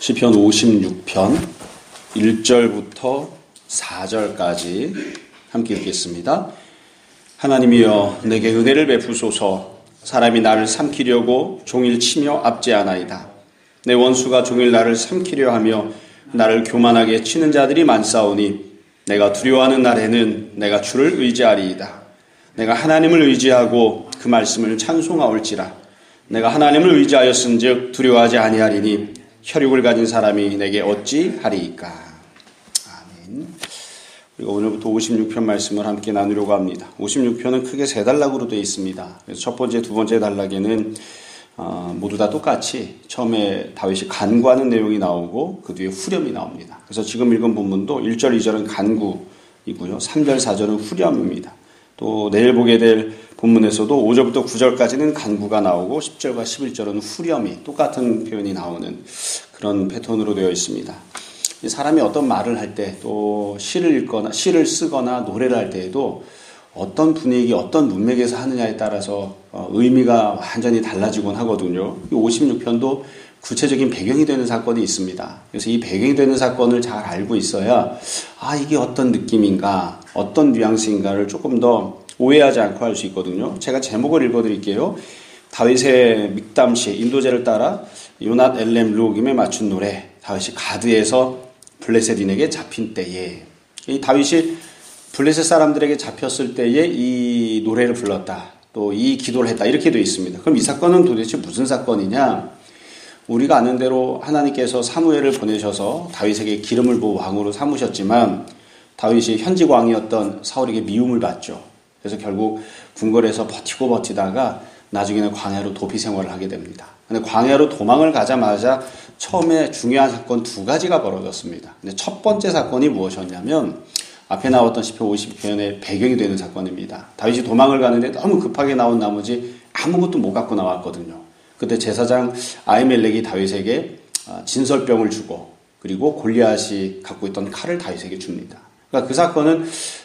시편 56편 1절부터 4절까지 함께 읽겠습니다. 하나님이여 내게 은혜를 베푸소서. 사람이 나를 삼키려고 종일 치며 압제하나이다. 내 원수가 종일 나를 삼키려 하며 나를 교만하게 치는 자들이 많사오니 내가 두려워하는 날에는 내가 주를 의지하리이다. 내가 하나님을 의지하고 그 말씀을 찬송하올지라. 내가 하나님을 의지하였은즉 두려워하지 아니하리니 혈육을 가진 사람이 내게 어찌 하리이까. 아멘. 우리가 오늘부터 56편 말씀을 함께 나누려고 합니다. 56편은 크게 세 단락으로 되어 있습니다. 그래서 첫 번째, 두 번째 단락에는 모두 다 똑같이 처음에 다윗이 간구하는 내용이 나오고 그 뒤에 후렴이 나옵니다. 그래서 지금 읽은 본문도 1절, 2절은 간구이고요. 3절, 4절은 후렴입니다. 또 내일 보게 될 본문에서도 5절부터 9절까지는 간구가 나오고 10절과 11절은 후렴이 똑같은 표현이 나오는 그런 패턴으로 되어 있습니다. 사람이 어떤 말을 할 때 또 시를 읽거나 시를 쓰거나 노래를 할 때에도 어떤 분위기, 어떤 문맥에서 하느냐에 따라서 의미가 완전히 달라지곤 하거든요. 이 56편도 구체적인 배경이 되는 사건이 있습니다. 그래서 이 배경이 되는 사건을 잘 알고 있어야 이게 어떤 느낌인가, 어떤 뉘앙스인가를 조금 더 오해하지 않고 할 수 있거든요. 제가 제목을 읽어드릴게요. 다윗의 믹담시, 인도제를 따라 요낫 엘렘 루옥임에 맞춘 노래. 다윗이 가드에서 블레셋인에게 잡힌 때에, 이 다윗이 블레셋 사람들에게 잡혔을 때에 이 노래를 불렀다, 또 이 기도를 했다, 이렇게 되어 있습니다. 그럼 이 사건은 도대체 무슨 사건이냐? 우리가 아는 대로 하나님께서 사무엘을 보내셔서 다윗에게 기름을 부어 왕으로 삼으셨지만 다윗이 현직 왕이었던 사울에게 미움을 받죠. 그래서 결국 궁궐에서 버티다가 나중에는 광야로 도피 생활을 하게 됩니다. 근데 광야로 도망을 가자마자 처음에 중요한 사건 두 가지가 벌어졌습니다. 근데 첫 번째 사건이 무엇이었냐면 앞에 나왔던 시편 50편의 배경이 되는 사건입니다. 다윗이 도망을 가는데 너무 급하게 나온 나머지 아무것도 못 갖고 나왔거든요. 그때 제사장 아히멜렉이 다윗에게 진설병을 주고 그리고 골리앗이 갖고 있던 칼을 다윗에게 줍니다. 그러니까 그 사건은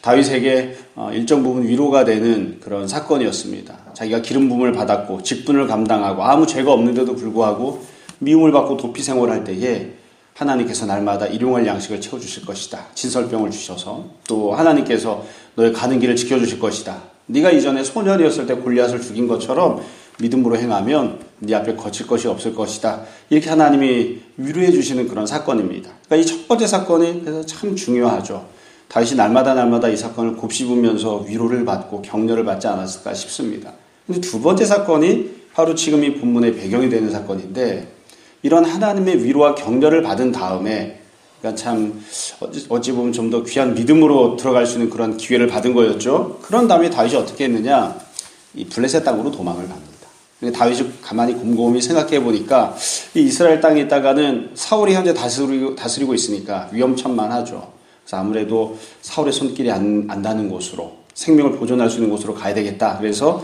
다윗에게 일정 부분 위로가 되는 그런 사건이었습니다. 자기가 기름 부음을 받았고 직분을 감당하고 아무 죄가 없는데도 불구하고 미움을 받고 도피 생활을 할 때에 하나님께서 날마다 일용할 양식을 채워주실 것이다. 진설병을 주셔서 또 하나님께서 너의 가는 길을 지켜주실 것이다. 네가 이전에 소년이었을 때 골리앗을 죽인 것처럼 믿음으로 행하면 네 앞에 거칠 것이 없을 것이다. 이렇게 하나님이 위로해 주시는 그런 사건입니다. 그러니까 이 첫 번째 사건이 그래서 참 중요하죠. 다윗이 날마다 이 사건을 곱씹으면서 위로를 받고 격려를 받지 않았을까 싶습니다. 근데 두 번째 사건이 바로 지금 이 본문의 배경이 되는 사건인데, 이런 하나님의 위로와 격려를 받은 다음에, 그러니까 참 어찌 보면 좀 더 귀한 믿음으로 들어갈 수 있는 그런 기회를 받은 거였죠. 그런 다음에 다윗이 어떻게 했느냐? 이 블레셋 땅으로 도망을 갑니다. 근데 다윗이 가만히 곰곰이 생각해 보니까 이 이스라엘 땅에 있다가는 사울이 현재 다스리고 있으니까 위험천만하죠. 그래서 아무래도 사울의 손길이 안 닿는 곳으로, 생명을 보존할 수 있는 곳으로 가야 되겠다. 그래서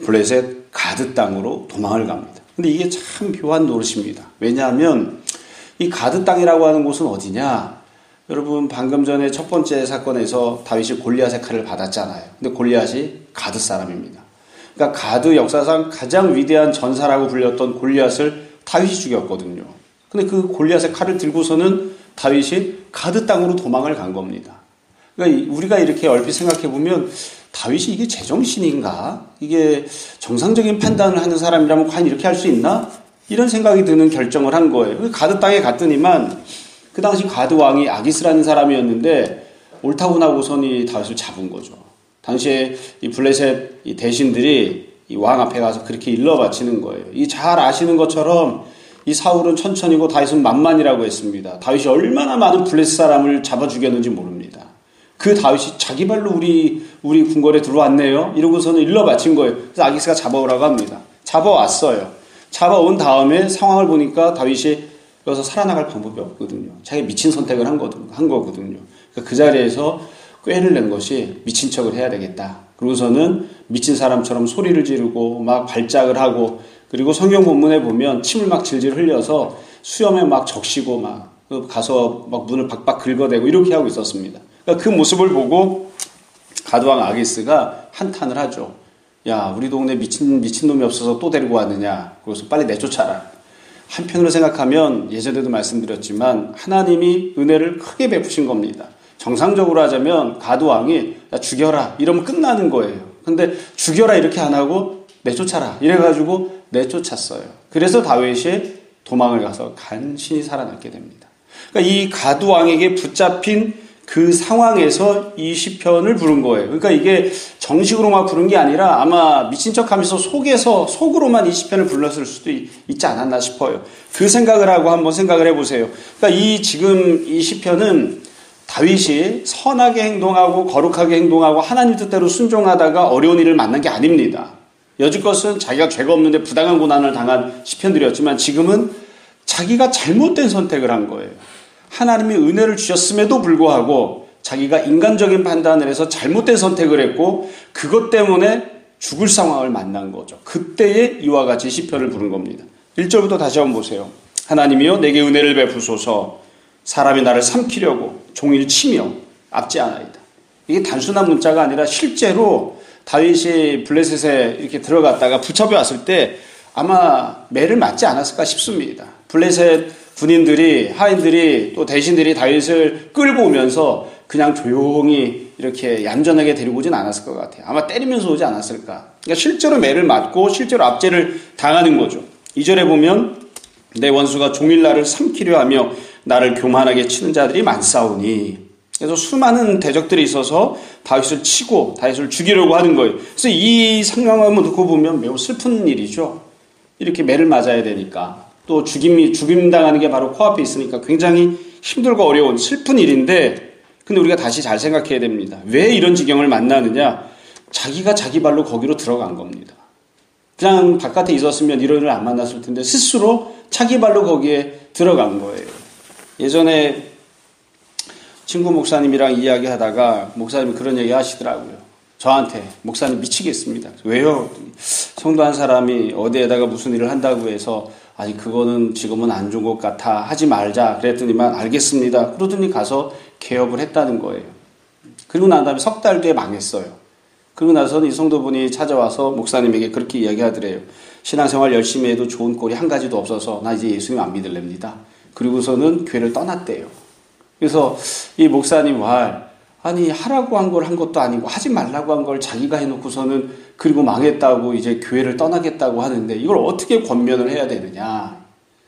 블레셋 가드 땅으로 도망을 갑니다. 근데 이게 참 묘한 노릇입니다. 왜냐하면 이 가드 땅이라고 하는 곳은 어디냐? 여러분, 방금 전에 첫 번째 사건에서 다윗이 골리앗의 칼을 받았잖아요. 근데 골리앗이 가드 사람입니다. 그러니까 가드 역사상 가장 위대한 전사라고 불렸던 골리앗을 다윗이 죽였거든요. 근데 그 골리앗의 칼을 들고서는 다윗이 가드 땅으로 도망을 간 겁니다. 그러니까 우리가 이렇게 얼핏 생각해 보면 다윗이 이게 제정신인가? 이게 정상적인 판단을 하는 사람이라면 과연 이렇게 할 수 있나? 이런 생각이 드는 결정을 한 거예요. 가드 땅에 갔더니만 그 당시 가드 왕이 아기스라는 사람이었는데 옳다고 나고선 이 다윗을 잡은 거죠. 당시에 이 블레셋 이 대신들이 이 왕 앞에 가서 그렇게 일러 바치는 거예요. 이 잘 아시는 것처럼 이 사울은 천천히고 다윗은 만만이라고 했습니다. 다윗이 얼마나 많은 블레셋 사람을 잡아 죽였는지 모릅니다. 그 다윗이 자기 발로 우리 궁궐에 들어왔네요. 이러고서는 일러 바친 거예요. 그래서 아기스가 잡아오라고 합니다. 잡아왔어요. 잡아온 다음에 상황을 보니까 다윗이 여기서 살아나갈 방법이 없거든요. 자기가 미친 선택을 한 거거든요. 그러니까 그 자리에서 꾀를 낸 것이 미친 척을 해야 되겠다. 그러고서는 미친 사람처럼 소리를 지르고 막 발작을 하고, 그리고 성경 본문에 보면 침을 막 질질 흘려서 수염에 막 적시고 막 가서 막 문을 박박 긁어대고 이렇게 하고 있었습니다. 그러니까 그 모습을 보고 가드왕 아기스가 한탄을 하죠. 야, 우리 동네 미친 놈이 없어서 또 데리고 왔느냐. 그래서 빨리 내쫓아라. 한편으로 생각하면 예전에도 말씀드렸지만 하나님이 은혜를 크게 베푸신 겁니다. 정상적으로 하자면 가드왕이 야, 죽여라 이러면 끝나는 거예요. 근데 죽여라 이렇게 안 하고 내쫓아라 이래가지고 내쫓았어요. 그래서 다윗이 도망을 가서 간신히 살아남게 됩니다. 그러니까 이 가드왕에게 붙잡힌 그 상황에서 이 시편을 부른 거예요. 그러니까 이게 정식으로만 부른 게 아니라 아마 미친 척하면서 속으로만 이 시편을 불렀을 수도 있지 않았나 싶어요. 그 생각을 하고 한번 생각을 해보세요. 그러니까 지금 이 시편은 다윗이 선하게 행동하고 거룩하게 행동하고 하나님 뜻대로 순종하다가 어려운 일을 만난 게 아닙니다. 여지껏은 자기가 죄가 없는데 부당한 고난을 당한 시편들이었지만 지금은 자기가 잘못된 선택을 한 거예요. 하나님이 은혜를 주셨음에도 불구하고 자기가 인간적인 판단을 해서 잘못된 선택을 했고 그것 때문에 죽을 상황을 만난 거죠. 그때에 이와 같이 시편을 부른 겁니다. 1절부터 다시 한번 보세요. 하나님이여 내게 은혜를 베푸소서 사람이 나를 삼키려고 종일 치며 압제하나이다. 이게 단순한 문자가 아니라 실제로 다윗이 블레셋에 이렇게 들어갔다가 붙잡혀 왔을 때 아마 매를 맞지 않았을까 싶습니다. 블레셋 군인들이 하인들이 또 대신들이 다윗을 끌고 오면서 그냥 조용히 이렇게 얌전하게 데리고 오진 않았을 것 같아요. 아마 때리면서 오지 않았을까. 그러니까 실제로 매를 맞고 실제로 압제를 당하는 거죠. 2절에 보면 내 원수가 종일 나를 삼키려 하며 나를 교만하게 치는 자들이 많사오니. 그래서 수많은 대적들이 있어서 다윗을 치고 다윗을 죽이려고 하는 거예요. 그래서 이 상황을 듣고 보면 매우 슬픈 일이죠. 이렇게 매를 맞아야 되니까. 또 죽임당하는 게 바로 코앞에 있으니까 굉장히 힘들고 어려운 슬픈 일인데 근데 우리가 다시 잘 생각해야 됩니다. 왜 이런 지경을 만나느냐? 자기가 자기 발로 거기로 들어간 겁니다. 그냥 바깥에 있었으면 이런 일을 안 만났을 텐데 스스로 자기 발로 거기에 들어간 거예요. 예전에 친구 목사님이랑 이야기하다가 목사님이 그런 얘기 하시더라고요. 저한테 목사님 미치겠습니다. 왜요? 성도 한 사람이 어디에다가 무슨 일을 한다고 해서 아니 그거는 지금은 안 좋은 것 같아 하지 말자 그랬더니만 알겠습니다. 그러더니 가서 개업을 했다는 거예요. 그리고 난 다음에 석 달 뒤에 망했어요. 그리고 나서는 이 성도분이 찾아와서 목사님에게 그렇게 이야기하더래요. 신앙생활 열심히 해도 좋은 꼴이 한 가지도 없어서 나 이제 예수님 안 믿을랍니다. 그리고서는 교회를 떠났대요. 그래서 이 목사님 아니 하라고 한 걸 한 것도 아니고 하지 말라고 한 걸 자기가 해놓고서는 그리고 망했다고 이제 교회를 떠나겠다고 하는데 이걸 어떻게 권면을 해야 되느냐.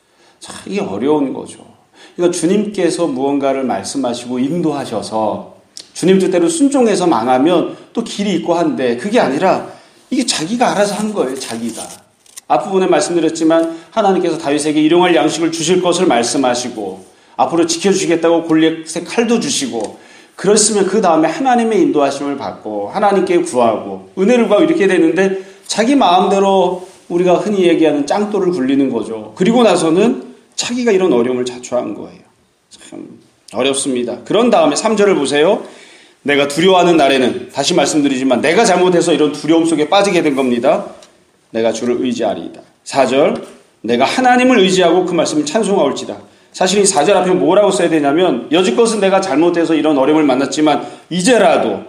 참 이게 어려운 거죠. 그러니까 주님께서 무언가를 말씀하시고 인도하셔서 주님 뜻대로 순종해서 망하면 또 길이 있고 한데 그게 아니라 이게 자기가 알아서 한 거예요. 자기가. 앞부분에 말씀드렸지만 하나님께서 다윗에게 일용할 양식을 주실 것을 말씀하시고 앞으로 지켜주시겠다고 골리앗의 칼도 주시고 그랬으면 그 다음에 하나님의 인도하심을 받고 하나님께 구하고 은혜를 구하고 이렇게 되는데 자기 마음대로 우리가 흔히 얘기하는 짱돌을 굴리는 거죠. 그리고 나서는 자기가 이런 어려움을 자초한 거예요. 참 어렵습니다. 그런 다음에 3절을 보세요. 내가 두려워하는 날에는 다시 말씀드리지만 내가 잘못해서 이런 두려움 속에 빠지게 된 겁니다. 내가 주를 의지하리이다. 4절 내가 하나님을 의지하고 그 말씀을 찬송하올지다. 사실 이 4절 앞에 뭐라고 써야 되냐면 여지껏은 내가 잘못해서 이런 어려움을 만났지만 이제라도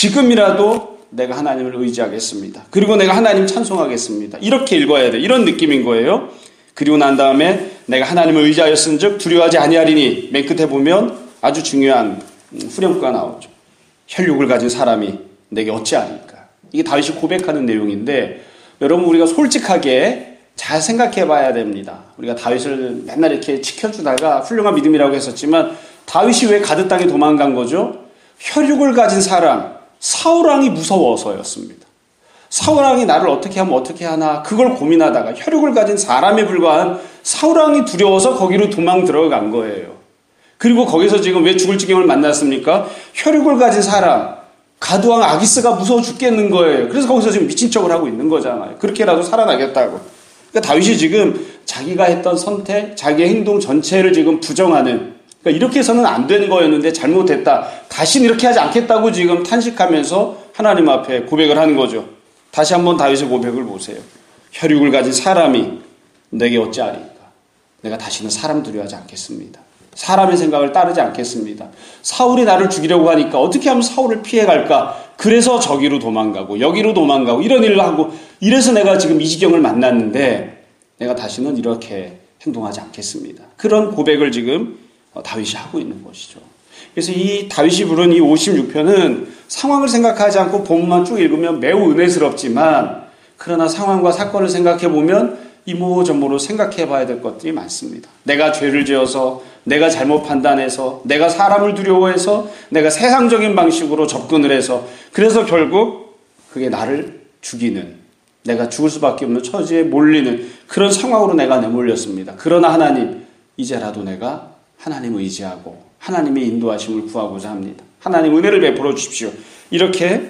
지금이라도 내가 하나님을 의지하겠습니다. 그리고 내가 하나님 찬송하겠습니다. 이렇게 읽어야 돼. 이런 느낌인 거예요. 그리고 난 다음에 내가 하나님을 의지하였은즉 두려워하지 아니하리니 맨 끝에 보면 아주 중요한 후렴구가 나오죠. 혈육을 가진 사람이 내게 어찌하리까. 이게 다윗이 고백하는 내용인데 여러분 우리가 솔직하게 잘 생각해 봐야 됩니다. 우리가 다윗을 맨날 이렇게 지켜주다가 훌륭한 믿음이라고 했었지만 다윗이 왜 가드 땅에 도망간 거죠? 혈육을 가진 사람, 사울왕이 무서워서였습니다. 사울왕이 나를 어떻게 하면 어떻게 하나 그걸 고민하다가 혈육을 가진 사람에 불과한 사울왕이 두려워서 거기로 도망 들어간 거예요. 그리고 거기서 지금 왜 죽을 지경을 만났습니까? 혈육을 가진 사람, 가드왕 아기스가 무서워 죽겠는 거예요. 그래서 거기서 지금 미친 척을 하고 있는 거잖아요. 그렇게라도 살아나겠다고. 그러니까 다윗이 지금 자기가 했던 선택, 자기의 행동 전체를 지금 부정하는, 그러니까 이렇게 해서는 안 되는 거였는데 잘못했다. 다시는 이렇게 하지 않겠다고 지금 탄식하면서 하나님 앞에 고백을 하는 거죠. 다시 한번 다윗의 고백을 보세요. 혈육을 가진 사람이 내게 어찌하리까. 내가 다시는 사람 두려워하지 않겠습니다. 사람의 생각을 따르지 않겠습니다. 사울이 나를 죽이려고 하니까 어떻게 하면 사울을 피해갈까? 그래서 저기로 도망가고 여기로 도망가고 이런 일을 하고 이래서 내가 지금 이 지경을 만났는데 내가 다시는 이렇게 행동하지 않겠습니다. 그런 고백을 지금 다윗이 하고 있는 것이죠. 그래서 이 다윗이 부른 이 56편은 상황을 생각하지 않고 본문만 쭉 읽으면 매우 은혜스럽지만, 그러나 상황과 사건을 생각해 보면 이모저모로 생각해 봐야 될 것들이 많습니다. 내가 죄를 지어서, 내가 잘못 판단해서, 내가 사람을 두려워해서, 내가 세상적인 방식으로 접근을 해서, 그래서 결국 그게 나를 죽이는, 내가 죽을 수밖에 없는 처지에 몰리는 그런 상황으로 내가 내몰렸습니다. 그러나 하나님, 이제라도 내가 하나님을 의지하고 하나님의 인도하심을 구하고자 합니다. 하나님 은혜를 베풀어 주십시오. 이렇게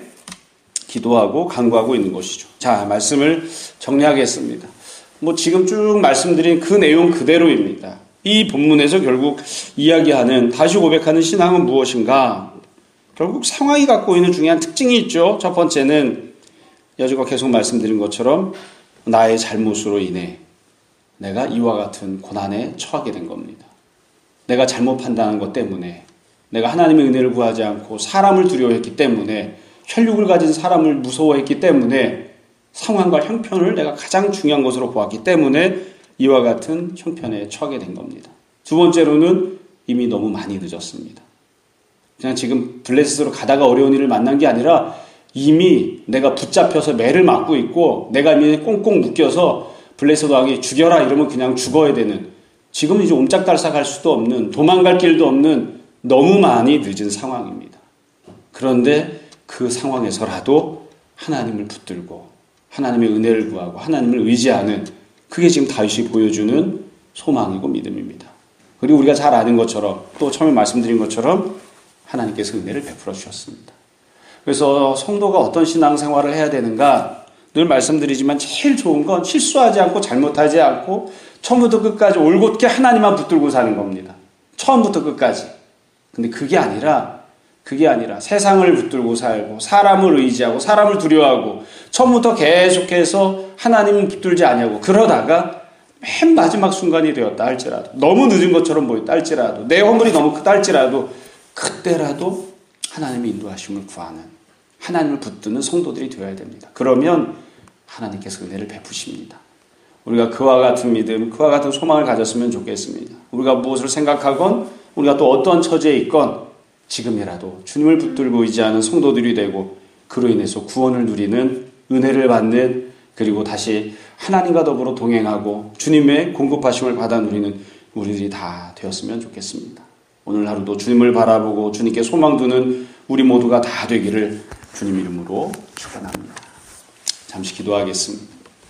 기도하고 간구하고 있는 것이죠. 자, 말씀을 정리하겠습니다. 지금 쭉 말씀드린 그 내용 그대로입니다. 이 본문에서 결국 이야기하는, 다시 고백하는 신앙은 무엇인가? 결국 상황이 갖고 있는 중요한 특징이 있죠. 첫 번째는 여지껏 계속 말씀드린 것처럼 나의 잘못으로 인해 내가 이와 같은 고난에 처하게 된 겁니다. 내가 잘못 판단한 것 때문에, 내가 하나님의 은혜를 구하지 않고 사람을 두려워했기 때문에, 혈육을 가진 사람을 무서워했기 때문에, 상황과 형편을 내가 가장 중요한 것으로 보았기 때문에 이와 같은 형편에 처하게 된 겁니다. 두 번째로는 이미 너무 많이 늦었습니다. 그냥 지금 블레셋으로 가다가 어려운 일을 만난 게 아니라 이미 내가 붙잡혀서 매를 맞고 있고, 내가 이미 꽁꽁 묶여서 블레셋 왕이 죽여라 이러면 그냥 죽어야 되는, 지금 이제 옴짝달싹 할 수도 없는, 도망갈 길도 없는 너무 많이 늦은 상황입니다. 그런데 그 상황에서라도 하나님을 붙들고 하나님의 은혜를 구하고 하나님을 의지하는, 그게 지금 다윗이 보여주는 소망이고 믿음입니다. 그리고 우리가 잘 아는 것처럼, 또 처음에 말씀드린 것처럼 하나님께서 은혜를 베풀어 주셨습니다. 그래서 성도가 어떤 신앙생활을 해야 되는가, 늘 말씀드리지만 제일 좋은 건 실수하지 않고 잘못하지 않고 처음부터 끝까지 올곧게 하나님만 붙들고 사는 겁니다. 처음부터 끝까지. 근데 그게 아니라 세상을 붙들고 살고 사람을 의지하고 사람을 두려워하고 처음부터 계속해서 하나님은 붙들지 아니하고, 그러다가 맨 마지막 순간이 되었다 할지라도, 너무 늦은 것처럼 보였다 할지라도, 내 허물이 너무 크다 할지라도, 그때라도 하나님의 인도하심을 구하는, 하나님을 붙드는 성도들이 되어야 됩니다. 그러면 하나님께서 은혜를 베푸십니다. 우리가 그와 같은 믿음, 그와 같은 소망을 가졌으면 좋겠습니다. 우리가 무엇을 생각하건, 우리가 또 어떠한 처지에 있건 지금이라도 주님을 붙들고 의지하는 성도들이 되고, 그로 인해서 구원을 누리는, 은혜를 받는, 그리고 다시 하나님과 더불어 동행하고 주님의 공급하심을 받아 누리는 우리들이 다 되었으면 좋겠습니다. 오늘 하루도 주님을 바라보고 주님께 소망 두는 우리 모두가 다 되기를 주님 이름으로 축원합니다. 잠시 기도하겠습니다.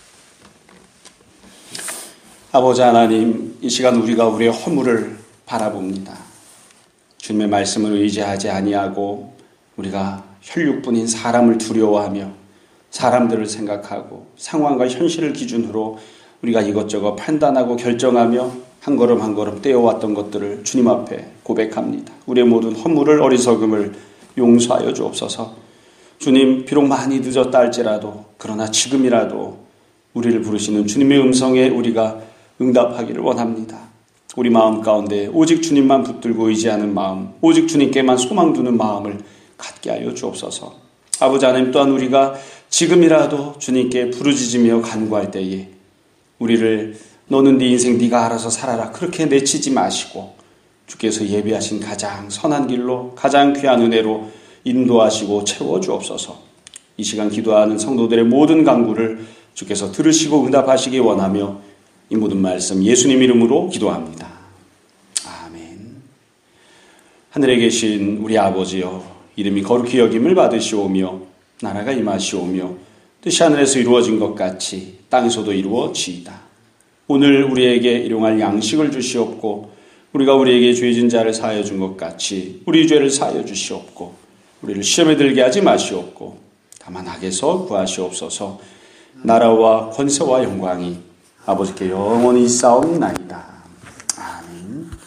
아버지 하나님, 이 시간 우리가 우리의 허물을 바라봅니다. 주님의 말씀을 의지하지 아니하고 우리가 혈육뿐인 사람을 두려워하며 사람들을 생각하고 상황과 현실을 기준으로 우리가 이것저것 판단하고 결정하며 한 걸음 한 걸음 떼어왔던 것들을 주님 앞에 고백합니다. 우리의 모든 허물을, 어리석음을 용서하여 주옵소서. 주님, 비록 많이 늦었다 할지라도, 그러나 지금이라도 우리를 부르시는 주님의 음성에 우리가 응답하기를 원합니다. 우리 마음 가운데 오직 주님만 붙들고 의지하는 마음, 오직 주님께만 소망 두는 마음을 갖게 하여 주옵소서. 아버지 하나님, 또한 우리가 지금이라도 주님께 부르짖으며 간구할 때에 우리를 너는 네 인생 네가 알아서 살아라 그렇게 내치지 마시고, 주께서 예비하신 가장 선한 길로, 가장 귀한 은혜로 인도하시고 채워주옵소서. 이 시간 기도하는 성도들의 모든 간구를 주께서 들으시고 응답하시기 원하며 이 모든 말씀 예수님 이름으로 기도합니다. 아멘. 하늘에 계신 우리 아버지여, 이름이 거룩히 여김을 받으시오며 나라가 임하시오며 뜻이 하늘에서 이루어진 것 같이 땅에서도 이루어지이다. 오늘 우리에게 일용할 양식을 주시옵고, 우리가 우리에게 죄 진 자를 사하여 준 것 같이 우리 죄를 사하여 주시옵고, 우리를 시험에 들게 하지 마시옵고 다만 악에서 구하시옵소서. 나라와 권세와 영광이 아버지께 영원히 있사옵나이다.